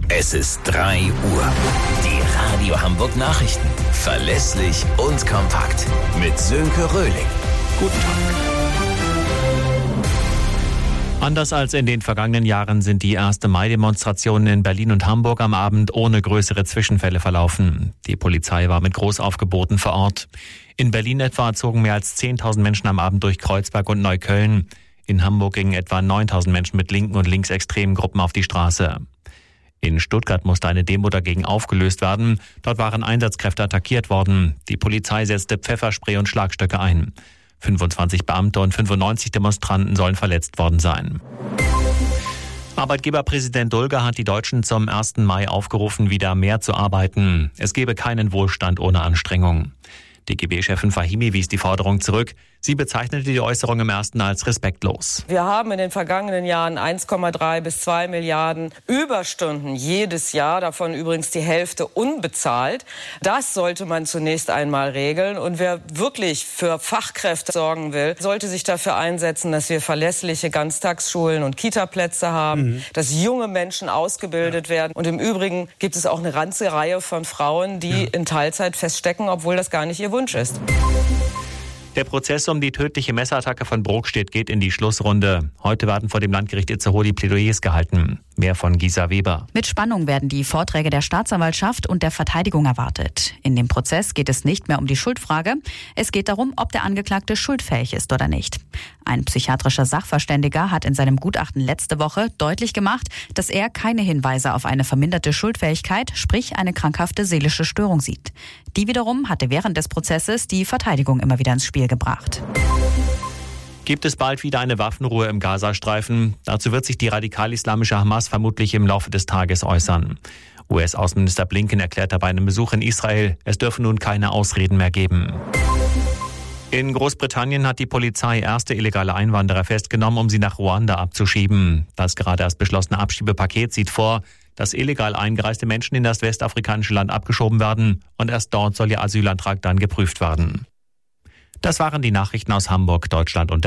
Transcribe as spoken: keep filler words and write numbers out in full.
Es ist drei Uhr. Die Radio Hamburg Nachrichten. Verlässlich und kompakt. Mit Sönke Röhling. Guten Tag. Anders als in den vergangenen Jahren sind die erste Mai-Demonstrationen in Berlin und Hamburg am Abend ohne größere Zwischenfälle verlaufen. Die Polizei war mit Großaufgeboten vor Ort. In Berlin etwa zogen mehr als zehntausend Menschen am Abend durch Kreuzberg und Neukölln. In Hamburg gingen etwa neuntausend Menschen mit linken und linksextremen Gruppen auf die Straße. In Stuttgart musste eine Demo dagegen aufgelöst werden. Dort waren Einsatzkräfte attackiert worden. Die Polizei setzte Pfefferspray und Schlagstöcke ein. fünfundzwanzig Beamte und fünfundneunzig Demonstranten sollen verletzt worden sein. Arbeitgeberpräsident Dulger hat die Deutschen zum ersten Mai aufgerufen, wieder mehr zu arbeiten. Es gebe keinen Wohlstand ohne Anstrengung. D G B-Chefin Fahimi wies die Forderung zurück. Sie bezeichnete die Äußerung im ersten als respektlos. Wir haben in den vergangenen Jahren eins Komma drei bis zwei Milliarden Überstunden jedes Jahr, davon übrigens die Hälfte unbezahlt. Das sollte man zunächst einmal regeln. Und wer wirklich für Fachkräfte sorgen will, sollte sich dafür einsetzen, dass wir verlässliche Ganztagsschulen und Kitaplätze haben, mhm. dass junge Menschen ausgebildet ja. werden. Und im Übrigen gibt es auch eine ganze Reihe von Frauen, die ja. in Teilzeit feststecken, obwohl das gar nicht ihr Wunsch ist. Der Prozess um die tödliche Messerattacke von Brokstedt geht in die Schlussrunde. Heute werden vor dem Landgericht Itzehoe die Plädoyers gehalten. Mehr von Gisa Weber. Mit Spannung werden die Vorträge der Staatsanwaltschaft und der Verteidigung erwartet. In dem Prozess geht es nicht mehr um die Schuldfrage. Es geht darum, ob der Angeklagte schuldfähig ist oder nicht. Ein psychiatrischer Sachverständiger hat in seinem Gutachten letzte Woche deutlich gemacht, dass er keine Hinweise auf eine verminderte Schuldfähigkeit, sprich eine krankhafte seelische Störung sieht. Die wiederum hatte während des Prozesses die Verteidigung immer wieder ins Spiel gebracht. Gibt es bald wieder eine Waffenruhe im Gazastreifen? Dazu wird sich die radikal-islamische Hamas vermutlich im Laufe des Tages äußern. U S-Außenminister Blinken erklärt bei einem Besuch in Israel, es dürfe nun keine Ausreden mehr geben. In Großbritannien hat die Polizei erste illegale Einwanderer festgenommen, um sie nach Ruanda abzuschieben. Das gerade erst beschlossene Abschiebepaket sieht vor, dass illegal eingereiste Menschen in das westafrikanische Land abgeschoben werden und erst dort soll ihr Asylantrag dann geprüft werden. Das waren die Nachrichten aus Hamburg, Deutschland und der